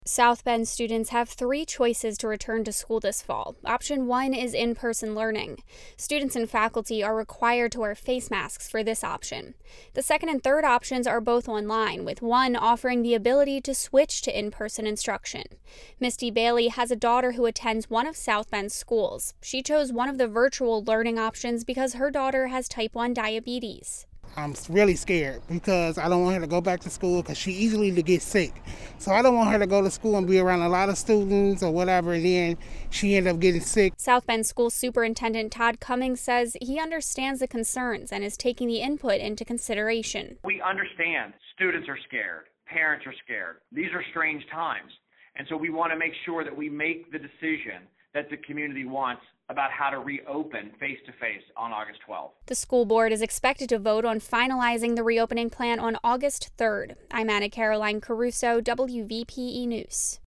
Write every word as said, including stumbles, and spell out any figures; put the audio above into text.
South Bend students have three choices to return to school this fall. Option one is in-person learning. Students and faculty are required to wear face masks for this option. The second and third options are both online, with one offering the ability to switch to in-person instruction. Misty Bailey has a daughter who attends one of South Bend's schools. She chose one of the virtual learning options because her daughter has type one diabetes. I'm really scared because I don't want her to go back to school because she easily to get sick. So I don't want her to go to school and be around a lot of students or whatever, and then she end up getting sick. South Bend School Superintendent Todd Cummings says he understands the concerns and is taking the input into consideration. We understand students are scared, parents are scared. These are strange times. And so we want to make sure that we make the decision that the community wants about how to reopen face-to-face on August twelfth. The school board is expected to vote on finalizing the reopening plan on August third. I'm Anna Caroline Caruso, W V P E News.